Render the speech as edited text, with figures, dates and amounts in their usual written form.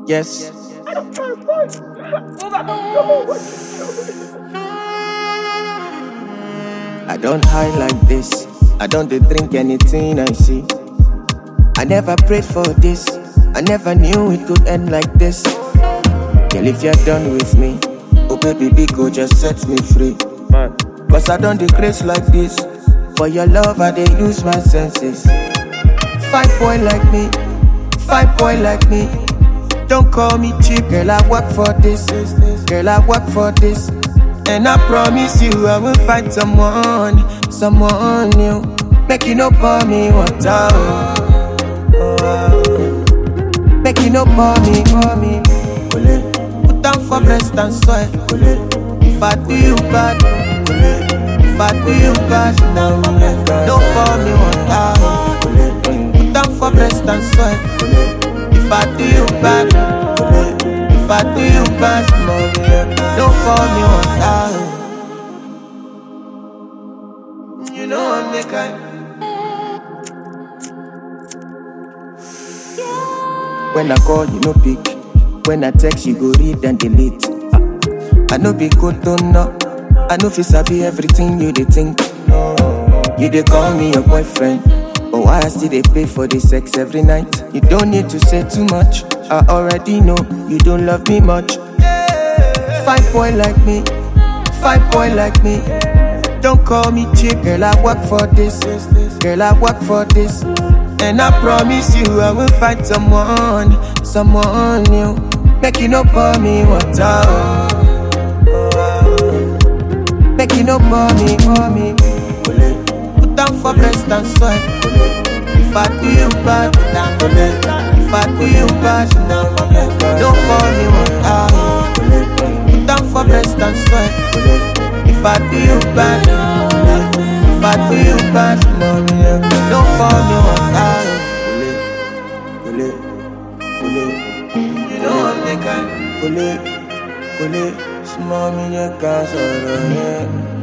Yes. I don't hide like this. I don't dey drink anything I see. I never prayed for this. I never knew it could end like this. Girl, if you're done with me, oh baby, big go just set me free. Cause I don't decrease like this. For your love, I dey lose my senses. Fine boy like me, fine boy like me. Don't call me cheap, girl, I work for this. Girl, I work for this. And I promise you I will find someone new. Make you no pour me water. Make you no pour me. Put down for breast and soil. If I do you bad, if I do you bad, don't pour me water. Put down for breast and soil. If I do you bad, if I do you bad, don't pour me water. You know I'm the kind. When I call, you no pick. When I text, you go read and delete. I know be good, don't know. I know fi sabi everything you dey think. You dey call me your boyfriend, but why I still dey pay for the sex every night? You don't need to say too much. I already know you don't love me much. Fine boy like me, fine boy like me. Don't call me cheap, girl, I work for this. Girl, I work for this. And I promise you I will find someone new. Make you no pour me water. Make you no pour me. Put down for breast and soil. If I do you bad, if I do you bad, don't pour me water. Put down for breast and soil. If I do you bad, if I do you bad, don't pour me water. You know I'm the kind. Small me, you can't